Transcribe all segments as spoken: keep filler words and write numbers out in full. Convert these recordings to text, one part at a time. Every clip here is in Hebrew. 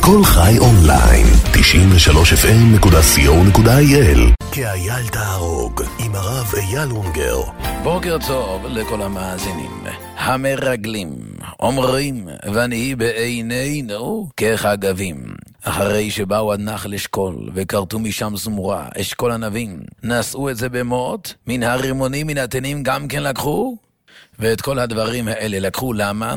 כל חי אונליין, תשעים ושלוש אף אם נקודה סי או נקודה איי אל. כאייל תהרוג, עם הרב אייל אונגר. בוקר טוב לכל המאזינים. המרגלים אומרים, ונהי בעינינו כחגבים. אחרי שבאו עד נחל אשכול וכרתו משם זמורה, אשכול הנבים, נשאו את זה במות, מן הרימונים, מן התנים גם כן לקחו, ואת כל הדברים האלה לקחו למה?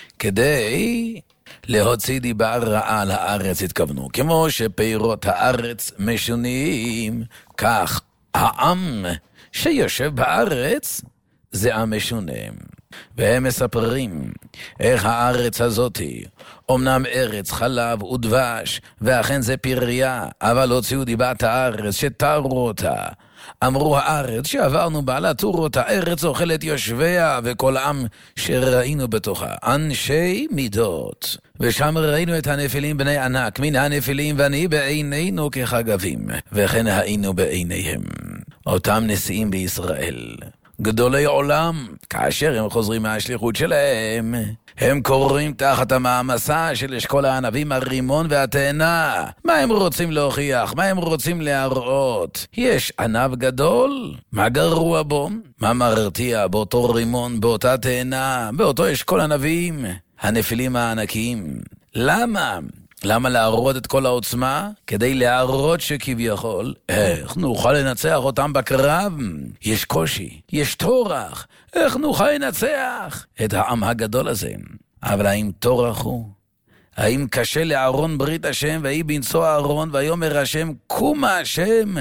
כדי להוציא דיבה רעה על הארץ התכוונו. כמו שפירות הארץ משונים, כך העם שיושב בארץ זה עם משונה. והם מספרים איך הארץ הזאת אמנם ארץ חלב ודבש, ואכן זה פריה, אבל הוציאו דיבת הארץ שתרו אותה. אמרו הארץ שעברנו בה לתור אותה, ארץ אוכלת יושביה, וכל עם שראינו בתוכה אנשי מידות, ושם ראינו את הנפילים בני ענק, מן הנפילים ונהי בעינינו כחגבים, וכן היינו בעיניהם. אותם נשיאים בישראל, גדולי עולם, כאשר הם חוזרים מהשליחות שלהם, הם קוראים תחת המעמסה של אשכול הענבים, הרימון והתאנה. מה הם רוצים להוכיח? מה הם רוצים להראות? יש ענב גדול? מה גרוע בו? מה מרתיע באותו רימון, באותה תאנה, באותו אשכול ענבים? הנפילים הענקים. למה? למה להראות את כל העוצמה? כדי להראות שכביכול, איך נוכל לנצח אותם בקרב? יש קושי, יש תורח, איך נוכל לנצח את העם הגדול הזה? אבל האם תורח הוא? האם קשה לארון ברית השם, והיא בנשוא ארון, ויאמר השם, קומה השם,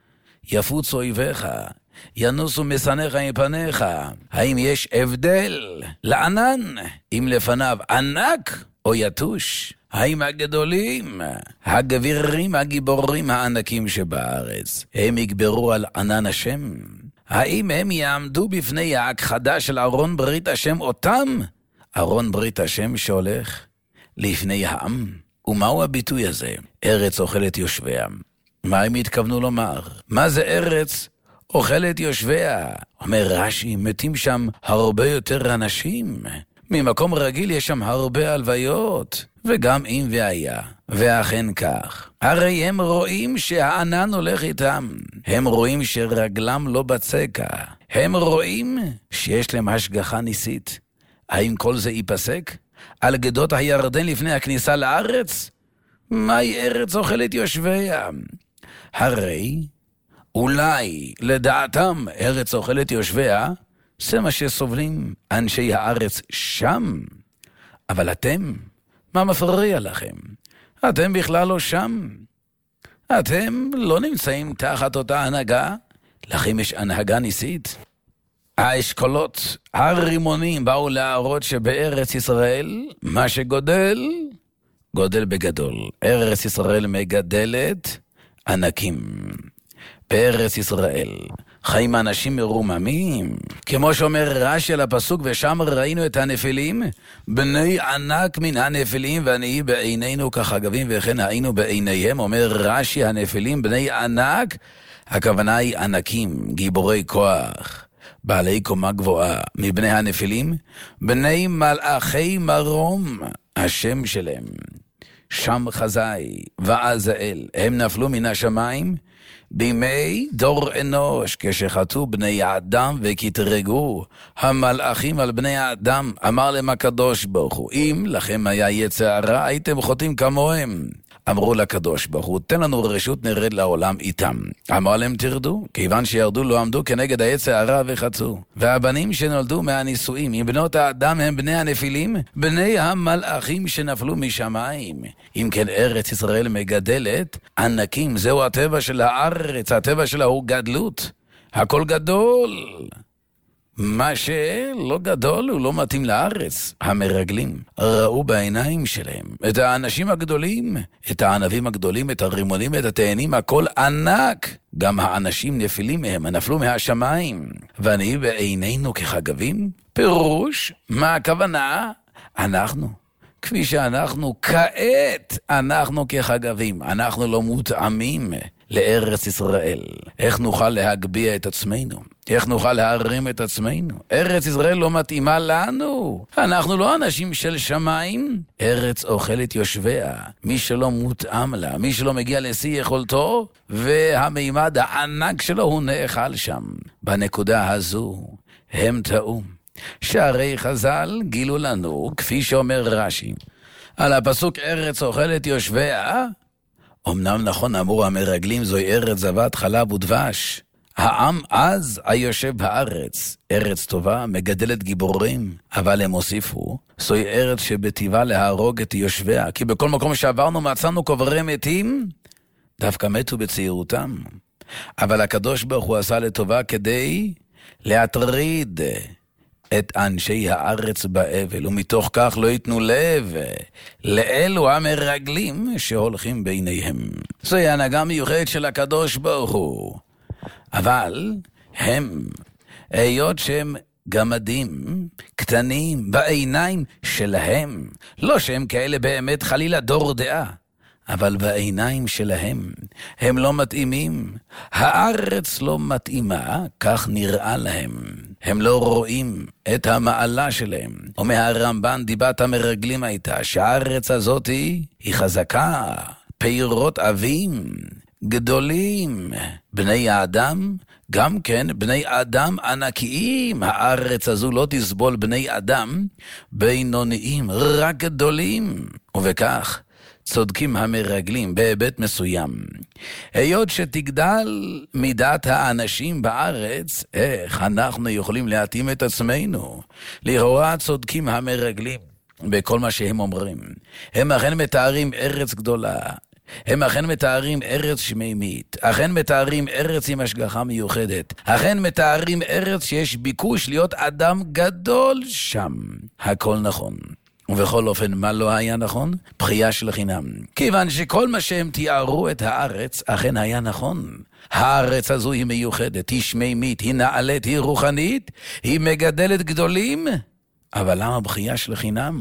יפוץ אויביך, ינוסו משנאיך מפניך. האם יש הבדל לענן, אם לפניו ענק או יתוש? האם הגדולים, הגבירים, הגיבורים הענקים שבארץ, הם יגברו על ענן השם? האם הם יעמדו בפני ההכחדה של ארון ברית השם, אותם ארון ברית השם שהולך לפני העם? ומהו הביטוי הזה? ארץ אוכלת יושביה. מה הם התכוונו לומר? מה זה ארץ אוכלת יושביה? אומר רש"י, מתים שם הרבה יותר אנשים. ממקום רגיל יש שם הרבה הלוויות, וגם אם והיה, ואכן כך. הרי הם רואים שהענן הולך איתם, הם רואים שרגלם לא בצקה, הם רואים שיש להם השגחה ניסית. האם כל זה ייפסק? על גדות הירדן לפני הכניסה לארץ? מהי ארץ אוכלת יושביה? הרי אולי לדעתם ארץ אוכלת יושביה, זה מה שסובלים אנשי הארץ שם. אבל אתם, מה מפריע לכם? אתם בכלל לא שם. אתם לא נמצאים תחת אותה הנהגה. לכם יש הנהגה ניסית. האשכולות, הרימונים באו להראות שבארץ ישראל מה שגודל, גודל בגדול. ארץ ישראל מגדלת ענקים. בארץ ישראל חיים אנשים מרוממים, כמו שאומר רש"י על הפסוק, ושם ראינו את הנפילים, בני ענק מן הנפילים, ונהי בעינינו כחגבים, וכן היינו בעיניהם. אומר רש"י, הנפילים בני ענק, הכוונה היא ענקים, גיבורי כוח, בעלי קומה גבוהה. מבני הנפילים, בני מלאכי מרום, השם שלהם, שם חזאי ועזאל, הם נפלו מן השמיים בימי דור אנוש, כשחטאו בני האדם וכתרגו המלאכים על בני האדם. אמר להם הקדוש ברוך הוא, אם לכם היה יצר הרע, הייתם חוטאים כמוהם. אמרו לקדוש ברוך הוא, תן לנו רשות נרד לעולם איתם. אמר להם, תרדו, כיוון שירדו לא עמדו כנגד היצר הרע וחצו. והבנים שנולדו מהנישואים, אם בנות האדם הם בני הנפילים, בני המלאכים שנפלו משמיים. אם כן ארץ ישראל מגדלת ענקים, זהו הטבע של הארץ, הטבע שלה הוא גדלות. הכל גדול. מה שלא גדול הוא לא מתאים לארץ. המרגלים ראו בעיניים שלהם את האנשים הגדולים, את הענבים הגדולים, את הרימונים, את התאנים, הכל ענק. גם האנשים נפילים מהם, נפלו מהשמיים. ונהי בעינינו כחגבים? פירוש, מה הכוונה? אנחנו, כפי שאנחנו כעת, אנחנו כחגבים, אנחנו לא מותאמים לארץ ישראל. איך נוכל להגביה את עצמנו? איך נוכל להרים את עצמנו? ארץ ישראל לא מתאימה לנו. אנחנו לא אנשים של שמיים. ארץ אוכלת יושביה. מי שלא מותאם לה, מי שלא מגיע לשיא יכולתו, והמימד הענק שלו הוא נאכל שם. בנקודה הזו הם טעו. שערי חז"ל גילו לנו, כפי שאומר רש"י, על הפסוק ארץ אוכלת יושביה, אמנם נכון אמרו המרגלים זוהי ארץ זבת חלב ודבש. העם אז היושב בארץ, ארץ טובה, מגדלת גיבורים, אבל הם הוסיפו, זוהי ארץ שבטיבה להרוג את יושביה, כי בכל מקום שעברנו מצאנו קוברי מתים, דווקא מתו בצעירותם. אבל הקדוש ברוך הוא עשה לטובה כדי להטריד את אנשי הארץ באבל, ומתוך כך לא ייתנו לב לאלו המרגלים שהולכים ביניהם. זוהי הנהגה מיוחדת של הקדוש ברוך הוא. אבל הם, היות שהם גמדים, קטנים, בעיניים שלהם, לא שהם כאלה באמת חלילה דור דעה, אבל בעיניים שלהם הם לא מתאימים. הארץ לא מתאימה, כך נראה להם. הם לא רואים את המעלה שלהם. ומהרמב"ן דיבת המרגלים הייתה שהארץ הזאת היא חזקה, פירות עבים, גדולים. בני האדם, גם כן בני אדם ענקיים. הארץ הזו לא תסבול בני אדם בינוניים, רק גדולים. ובכך צודקים המרגלים בהיבט מסוים. היות שתגדל מידת האנשים בארץ, איך אנחנו יכולים להתאים את עצמנו? לכאורה צודקים המרגלים בכל מה שהם אומרים. הם אכן מתארים ארץ גדולה, הם אכן מתארים ארץ שמימית, אכן מתארים ארץ עם השגחה מיוחדת, אכן מתארים ארץ שיש ביקוש להיות אדם גדול שם. הכל נכון. ובכל אופן, מה לא היה נכון? בחייה של חינם. כיוון שכל מה שהם תיארו את הארץ, אכן היה נכון. הארץ הזו היא מיוחדת, היא שמימית, היא נעלית, היא רוחנית, היא מגדלת גדולים. אבל למה בחייה של חינם?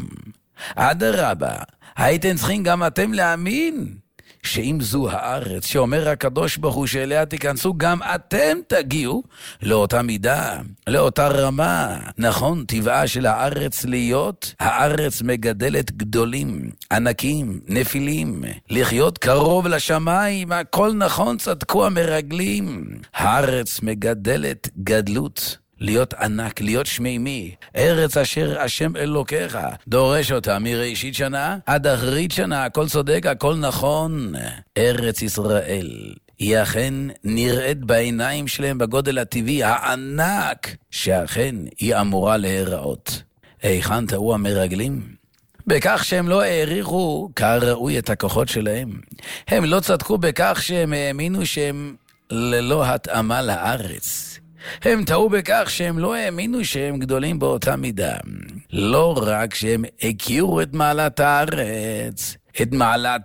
אדרבה, הייתם צריכים גם אתם להאמין שאם זו הארץ שאומר הקדוש ברוך הוא שאליה תיכנסו, גם אתם תגיעו לאותה מידה, לאותה רמה. נכון, טבעה של הארץ להיות, הארץ מגדלת גדולים, ענקים, נפילים, לחיות קרוב לשמיים, הכל נכון, צדקו המרגלים. הארץ מגדלת גדלות, להיות ענק, להיות שמימי, ארץ אשר השם אלוקיך דורש אותה מראשית שנה עד אחרית שנה, הכל צודק, הכל נכון. ארץ ישראל היא אכן נראית בעיניים שלהם בגודל הטבעי הענק שאכן היא אמורה להיראות. היכן טעו המרגלים? בכך שהם לא העריכו כראוי את הכוחות שלהם. הם לא צדקו בכך שהם האמינו שהם ללא התאמה לארץ. הם טעו בכך שהם לא האמינו שהם גדולים באותה מידה. לא רק שהם הכירו את מעלת הארץ, את מעלת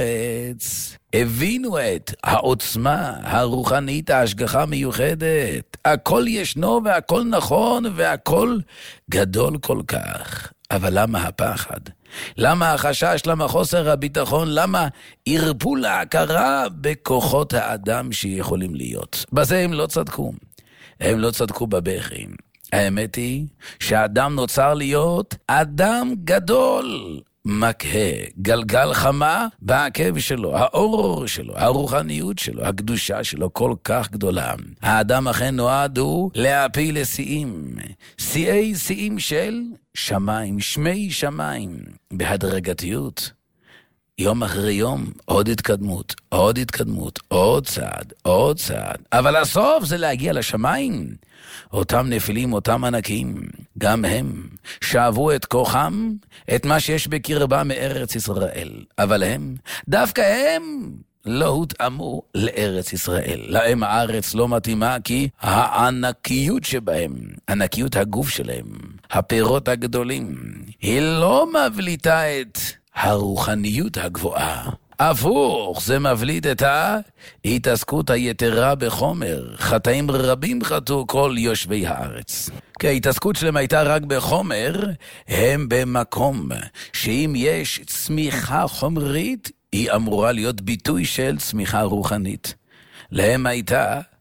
הארץ, הבינו את העוצמה הרוחנית, ההשגחה מיוחדת. הכל ישנו והכל נכון והכל גדול כל כך. אבל למה הפחד? למה החשש? למה חוסר הביטחון? למה ערפו להכרה בכוחות האדם שיכולים להיות? בזה הם לא צדקו. הם לא צדקו בבכי. האמת היא שהאדם נוצר להיות אדם גדול, מקהה, גלגל חמה בעקב שלו, האור שלו, הרוחניות שלו, הקדושה שלו כל כך גדולה. האדם אכן נועדו להפיל לשיאים, שיאי שיאים של שמיים, שמי שמיים, בהדרגתיות. יום אחרי יום, עוד התקדמות, עוד התקדמות, עוד צעד, עוד צעד. אבל הסוף זה להגיע לשמיים. אותם נפילים, אותם ענקים, גם הם שאבו את כוחם, את מה שיש בקרבה מארץ ישראל. אבל הם, דווקא הם, לא הותאמו לארץ ישראל. להם הארץ לא מתאימה כי הענקיות שבהם, ענקיות הגוף שלהם, הפירות הגדולים, היא לא מבליטה את הרוחניות הגבוהה. הפוך, זה מבליט את ההתעסקות היתרה בחומר. חטאים רבים חטאו כל יושבי הארץ. כי ההתעסקות שלהם הייתה רק בחומר, הם במקום שאם יש צמיחה חומרית, היא אמורה להיות ביטוי של צמיחה רוחנית. להם הייתה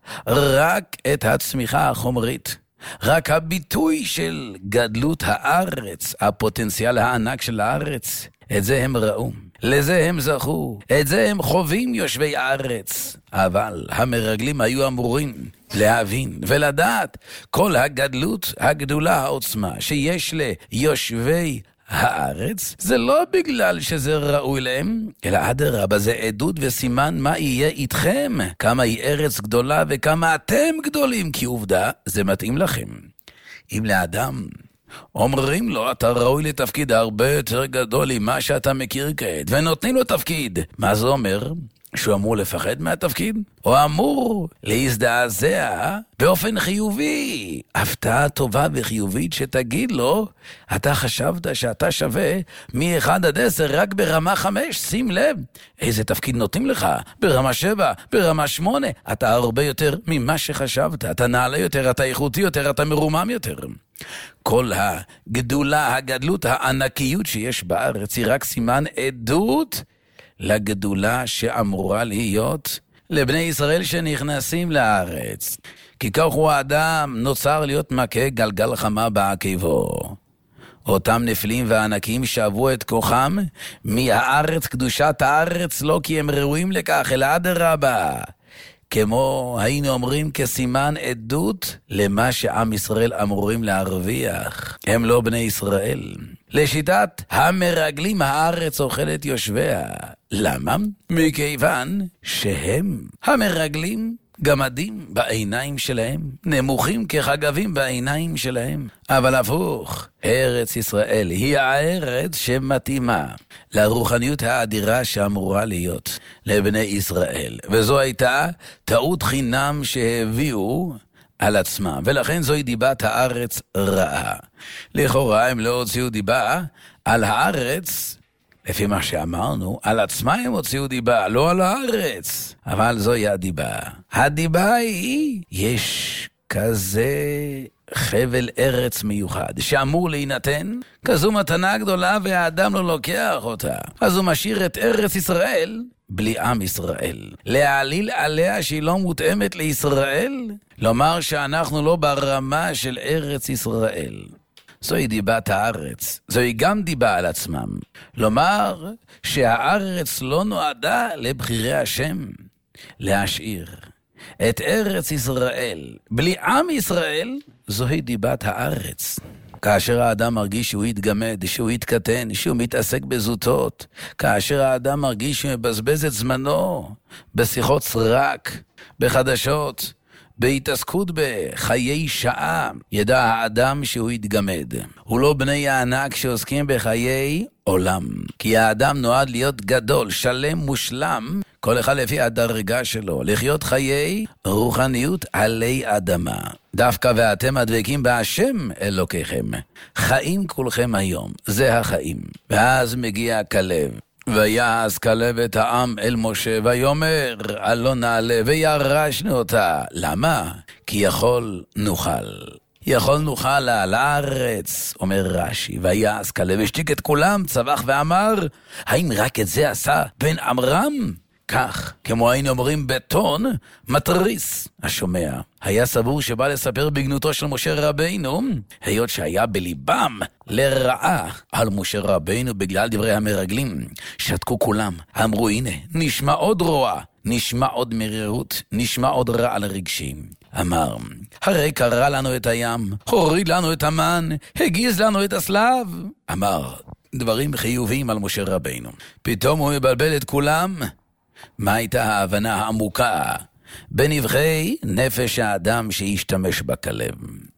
רק את הצמיחה החומרית. רק הביטוי של גדלות הארץ, הפוטנציאל הענק של הארץ, את זה הם ראו, לזה הם זכו, את זה הם חווים יושבי הארץ. אבל המרגלים היו אמורים להבין ולדעת כל הגדלות, הגדולה, העוצמה שיש ליושבי הארץ, זה לא בגלל שזה ראוי להם, אלא אדרבה, זה עדות וסימן מה יהיה איתכם, כמה היא ארץ גדולה וכמה אתם גדולים, כי עובדה, זה מתאים לכם. אם לאדם אומרים לו, אתה ראוי לתפקיד הרבה יותר גדול ממה שאתה מכיר כעת, ונותנים לו תפקיד, מה זה אומר? שהוא אמור לפחד מהתפקיד? או אמור להזדעזע באופן חיובי? הפתעה טובה וחיובית שתגיד לו, אתה חשבת שאתה שווה מ-אחד עד עשר רק ברמה חמש, שים לב, איזה תפקיד נותנים לך? ברמה שבע, ברמה שמונה, אתה הרבה יותר ממה שחשבת, אתה נעלה יותר, אתה איכותי יותר, אתה מרומם יותר. כל הגדולה, הגדלות, הענקיות שיש בארץ היא רק סימן עדות לגדולה שאמורה להיות לבני ישראל שנכנסים לארץ. כי כך הוא האדם נוצר להיות מכה גלגל חמה בעקבו. אותם נפלים והענקים שבו את כוחם מהארץ, קדושת הארץ, לא כי הם ראויים לכך, אלא אדרבה. כמו היינו אומרים כסימן עדות למה שעם ישראל אמורים להרוויח. הם לא בני ישראל. לשיטת המרגלים הארץ אוכלת יושביה. למה? מכיוון שהם המרגלים גמדים בעיניים שלהם, נמוכים כחגבים בעיניים שלהם. אבל הפוך, ארץ ישראל היא הארץ שמתאימה לרוחניות האדירה שאמורה להיות לבני ישראל. וזו הייתה טעות חינם שהביאו על עצמם, ולכן זוהי דיבת הארץ רעה. לכאורה הם לא הוציאו דיבה על הארץ, לפי מה שאמרנו, על עצמה הם הוציאו דיבה, לא על הארץ. אבל זוהי הדיבה. הדיבה היא, יש כזה חבל ארץ מיוחד, שאמור להינתן כזו מתנה גדולה והאדם לא לוקח אותה. אז הוא משאיר את ארץ ישראל בלי עם ישראל. להעליל עליה שהיא לא מותאמת לישראל, לומר שאנחנו לא ברמה של ארץ ישראל. זוהי דיבת הארץ, זוהי גם דיבה על עצמם. לומר שהארץ לא נועדה לבחירי השם, להשאיר את ארץ ישראל בלי עם ישראל, זוהי דיבת הארץ. כאשר האדם מרגיש שהוא יתגמד, שהוא יתקטן, שהוא מתעסק בזוטות, כאשר האדם מרגיש שהוא מבזבז את זמנו בשיחות סרק, בחדשות, בהתעסקות בחיי שעה, ידע האדם שהוא יתגמד. הוא לא בני הענק שעוסקים בחיי עולם. כי האדם נועד להיות גדול, שלם, מושלם, כל אחד לפי הדרגה שלו, לחיות חיי רוחניות עלי אדמה. דווקא ואתם הדבקים בהשם אלוקיכם. חיים כולכם היום, זה החיים. ואז מגיע כלב. ויעש כלב את העם אל משה, ויאמר, אלא נעלה, וירשנו אותה. למה? כי יכול נוכל. יכול נוכל על הארץ, אומר רש"י. ויעש כלב, השתיק את כולם, צבח ואמר, האם רק את זה עשה בן עמרם? כך, כמו היינו אומרים בטון, מטריס. השומע היה סבור שבא לספר בגנותו של משה רבינו, היות שהיה בליבם לרעה על משה רבינו בגלל דברי המרגלים. שתקו כולם, אמרו הנה, נשמע עוד רוע, נשמע עוד מרירות, נשמע עוד רע על רגשים. אמר, הרי קרא לנו את הים, הוריד לנו את המן, הגיז לנו את הסלב. אמר דברים חיוביים על משה רבינו. פתאום הוא מבלבל את כולם. מה הייתה ההבנה העמוקה בנבחי נפש האדם שהשתמש בכלב?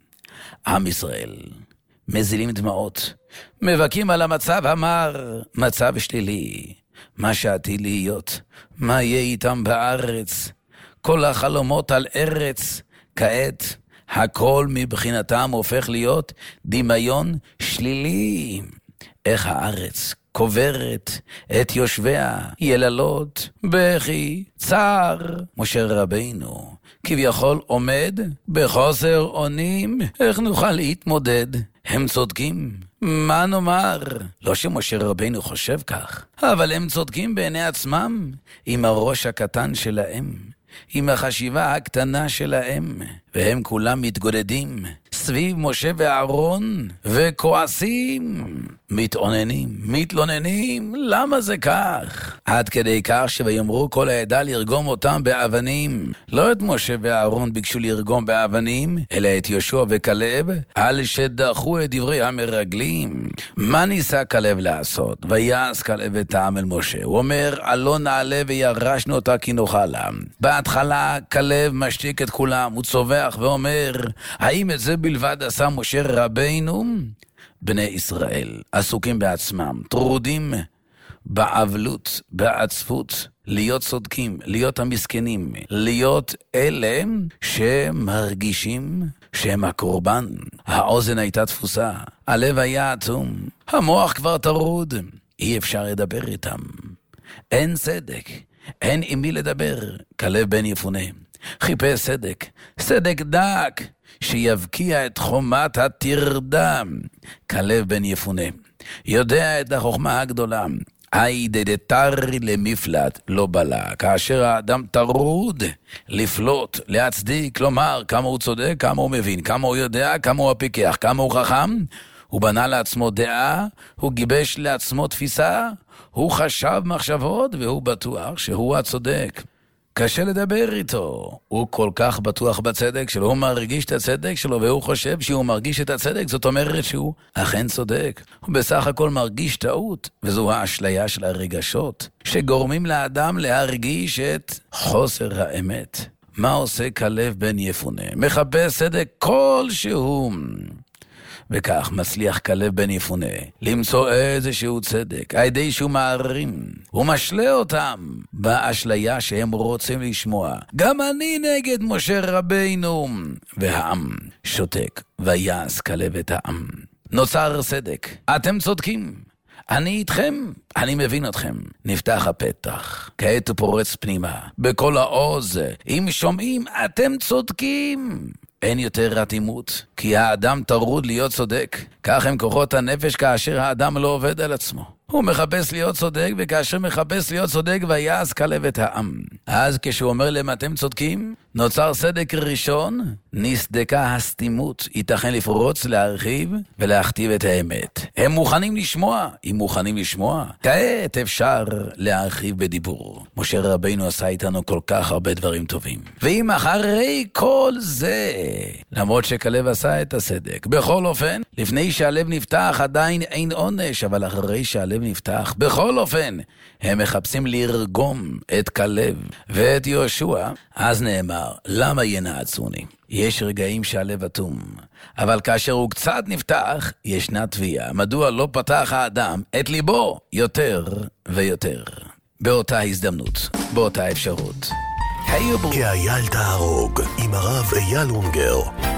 עם ישראל מזילים דמעות, מבקים על המצב המר, מצב שלילי, מה שעתיד להיות, מה יהיה איתם בארץ, כל החלומות על ארץ, כעת הכל מבחינתם הופך להיות דמיון שלילי. איך הארץ קוברת את יושביה, יללות, בכי, צער. משה רבינו כביכול עומד בחוסר אונים, איך נוכל להתמודד? הם צודקים, מה נאמר? לא שמשה רבינו חושב כך, אבל הם צודקים בעיני עצמם עם הראש הקטן שלהם. עם החשיבה הקטנה שלהם, והם כולם מתגודדים סביב משה ואהרון וכועסים, מתעוננים, מתלוננים, למה זה כך? עד כדי כך שויאמרו כל העדה לרגום אותם באבנים. לא את משה ואהרון ביקשו לרגום באבנים, אלא את יהושע וכלב, על שדחו את דברי המרגלים. מה ניסה כלב לעשות? ויעש כלב את העם אל משה. הוא אומר, עלו נעלה וירשנו אותה כי נאכלה. בהתחלה כלב משתיק את כולם, הוא צובח ואומר, האם את זה בלבד עשה משה רבינו? בני ישראל עסוקים בעצמם, טרודים בעבלות, בעצפות, להיות צודקים, להיות המסכנים, להיות אלה שמרגישים שהם הקורבן. האוזן הייתה תפוסה, הלב היה אטום, המוח כבר טרוד, אי אפשר לדבר איתם. אין צדק, אין עם מי לדבר. כלב בן יפונה חיפש צדק, צדק דק, שיבקיע את חומת התרדה. כלב בן יפונה יודע את החוכמה הגדולה. אי דדתרי למפלט לא בלה. כאשר האדם טרוד לפלוט, להצדיק, כלומר כמה הוא צודק, כמה הוא מבין, כמה הוא יודע, כמה הוא הפיקח, כמה הוא חכם, הוא בנה לעצמו דעה, הוא גיבש לעצמו תפיסה, הוא חשב מחשבות והוא בטוח שהוא הצודק. קשה לדבר איתו, הוא כל כך בטוח בצדק שלו, הוא מרגיש את הצדק שלו והוא חושב שהוא מרגיש את הצדק, זאת אומרת שהוא אכן צודק. הוא בסך הכל מרגיש טעות, וזו האשליה של הרגשות שגורמים לאדם להרגיש את חוסר האמת. מה עושה כלב בן יפונה? מחפש צדק כלשהו, וכך מצליח כלב בן יפונה למצוא איזשהו צדק, על ידי שהוא מערים, הוא משלה אותם באשליה שהם רוצים לשמוע. גם אני נגד משה רבינו. והעם שותק, ויעש כלב את העם. נוצר צדק, אתם צודקים, אני איתכם, אני מבין אתכם. נפתח הפתח, כעת הוא פורץ פנימה, בכל העוז, אם שומעים, אתם צודקים. אין יותר רתימות, כי האדם טרוד להיות צודק. כך הם כוחות הנפש כאשר האדם לא עובד על עצמו. הוא מחפש להיות צודק, וכאשר מחפש להיות צודק, ויעש כלב את העם. אז כשהוא אומר להם אתם צודקים, נוצר צדק ראשון, נסדקה הסתימות, ייתכן לפרוץ, להרחיב ולהכתיב את האמת. הם מוכנים לשמוע, אם מוכנים לשמוע, כעת אפשר להרחיב בדיבור. משה רבינו עשה איתנו כל כך הרבה דברים טובים. ואם אחרי כל זה, למרות שכלב עשה את הצדק, בכל אופן, לפני שהלב נפתח עדיין אין עונש, אבל אחרי שהלב נפתח, בכל אופן, הם מחפשים לרגום את כלב ואת יהושע. אז נאמר, למה ינעצוני? יש רגעים שהלב אטום, אבל כאשר הוא קצת נפתח, ישנה תביעה. מדוע לא פתח האדם את ליבו יותר ויותר? באותה הזדמנות, באותה אפשרות. כי אייל תהרוג עם הרב אייל אונגר.